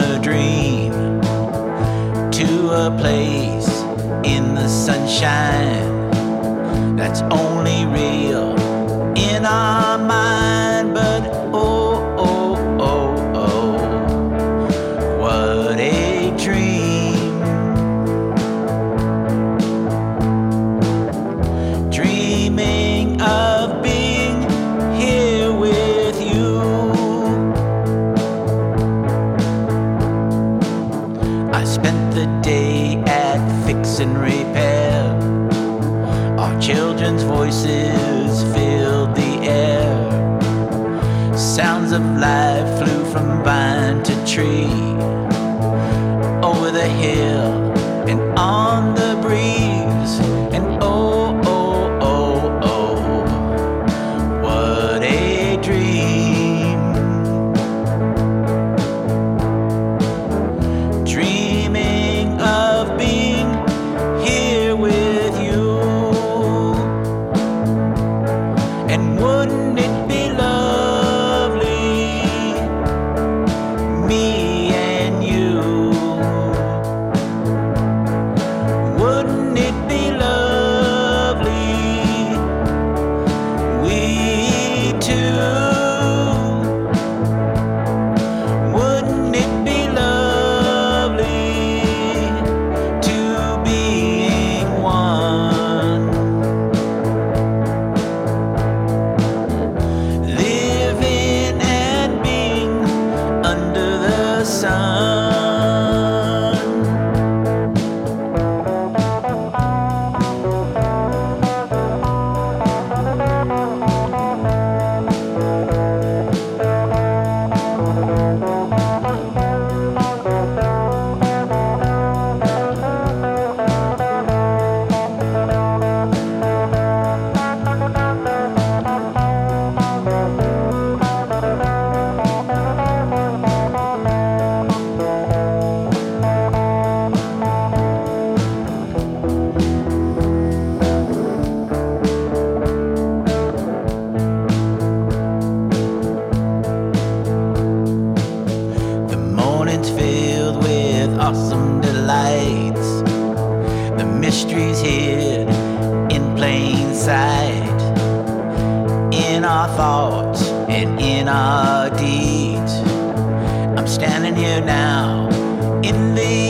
a dream to a place in the sunshine that's only real in our mind. But oh, oh, oh, oh, what a dream. Dreaming of being here with you. I spent the day at Fix and Repair. Our children's voices filled the air. Sounds of life flew from vine to tree, over the hill and on the breeze. And oh, oh, oh, oh, what a dream. Dreaming of being here with you. And wouldn't it be lovely, me and you? Wouldn't it be lovely, we two? Wouldn't it be lovely to being one? Living and being under the sun. The morning's filled with awesome delights. The mysteries hid in plain sight, in our thoughts and in our deeds. I'm standing here now in the